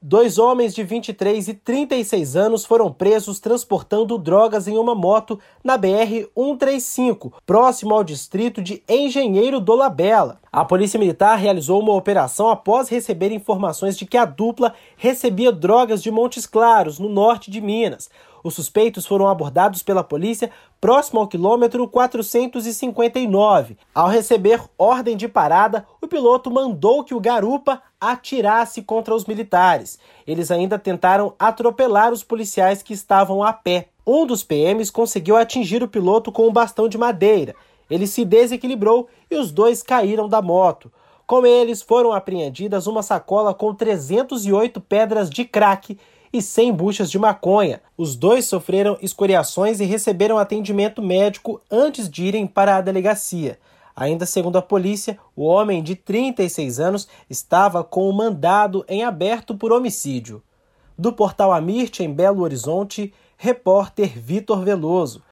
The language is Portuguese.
2 homens de 23 e 36 anos foram presos transportando drogas em uma moto na BR-135, próximo ao distrito de Engenheiro do Labela. A Polícia Militar realizou uma operação após receber informações de que a dupla recebia drogas de Montes Claros, no norte de Minas. Os suspeitos foram abordados pela polícia próximo ao quilômetro 459. Ao receber ordem de parada, o piloto mandou que o garupa atirasse contra os militares. Eles ainda tentaram atropelar os policiais que estavam a pé. Um dos PMs conseguiu atingir o piloto com um bastão de madeira. Ele se desequilibrou e os dois caíram da moto. Com eles foram apreendidas uma sacola com 308 pedras de crack e 100 buchas de maconha. Os dois sofreram escoriações e receberam atendimento médico antes de irem para a delegacia. Ainda segundo a polícia, o homem de 36 anos estava com o mandado em aberto por homicídio. Do portal Amirte, em Belo Horizonte, repórter Vitor Veloso.